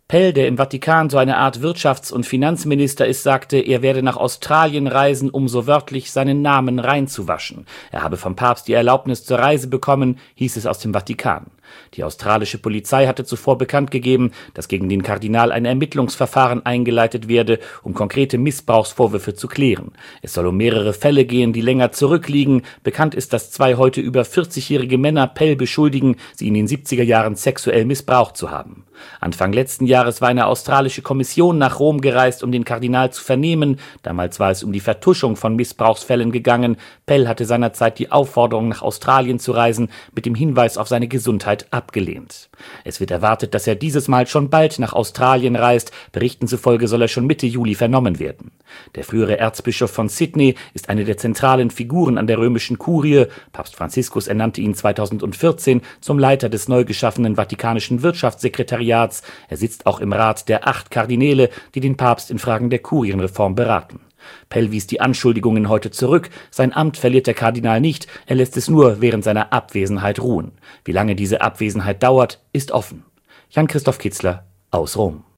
Pell, der im Vatikan so eine Art Wirtschafts- und Finanzminister ist, sagte, er werde nach Australien reisen, um so wörtlich seinen Namen reinzuwaschen. Er habe vom Papst die Erlaubnis zur Reise bekommen, hieß es aus dem Vatikan. Die australische Polizei hatte zuvor bekannt gegeben, dass gegen den Kardinal ein Ermittlungsverfahren eingeleitet werde, um konkrete Missbrauchsvorwürfe zu klären. Es soll um mehrere Fälle gehen, die länger zurückliegen. Bekannt ist, dass zwei heute über 40-jährige Männer Pell beschuldigen, sie in den 70er Jahren sexuell missbraucht zu haben. Anfang letzten Jahres war eine australische Kommission nach Rom gereist, um den Kardinal zu vernehmen. Damals war es um die Vertuschung von Missbrauchsfällen gegangen. Pell hatte seinerzeit die Aufforderung, nach Australien zu reisen, mit dem Hinweis auf seine Gesundheit abgelehnt. Es wird erwartet, dass er dieses Mal schon bald nach Australien reist. Berichten zufolge soll er schon Mitte Juli vernommen werden. Der frühere Erzbischof von Sydney ist eine der zentralen Figuren an der römischen Kurie. Papst Franziskus ernannte ihn 2014 zum Leiter des neu geschaffenen Vatikanischen Wirtschaftssekretariats. Er sitzt auch im Rat der 8 Kardinäle, die den Papst in Fragen der Kurienreform beraten. Pell wies die Anschuldigungen heute zurück. Sein Amt verliert der Kardinal nicht, er lässt es nur während seiner Abwesenheit ruhen. Wie lange diese Abwesenheit dauert, ist offen. Jan-Christoph Kitzler aus Rom.